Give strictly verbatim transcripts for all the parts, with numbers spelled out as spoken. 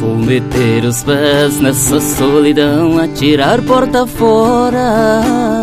Vou meter os pés nessa solidão, atirar porta fora,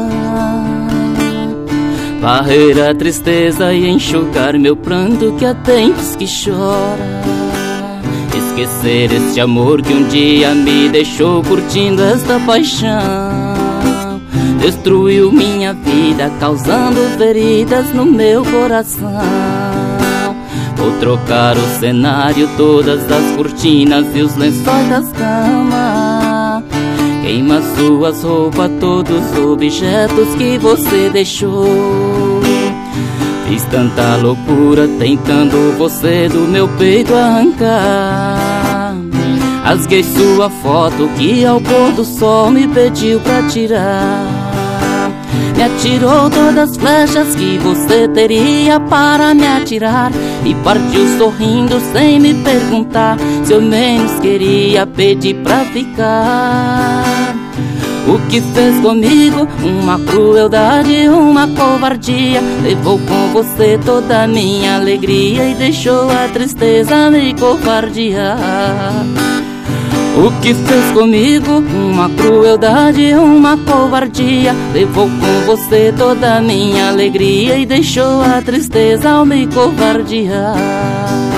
varrer a tristeza e enxugar meu pranto que há tempos que chora. Esquecer este amor que um dia me deixou curtindo esta paixão. Destruiu minha vida, causando feridas no meu coração. Vou trocar o cenário, todas as cortinas e os lençóis das camas. Queima suas roupas, todos os objetos que você deixou. Fiz tanta loucura tentando você do meu peito arrancar. Rasguei sua foto que ao pôr do sol me pediu pra tirar. Me atirou todas as flechas que você teria para me atirar, e partiu sorrindo sem me perguntar se eu menos queria pedir pra ficar. O que fez comigo? Uma crueldade, uma covardia. Levou com você toda a minha alegria e deixou a tristeza me covardear. O que fez comigo? Uma crueldade, uma covardia. Levou com você toda a minha alegria e deixou a tristeza ao me covardear.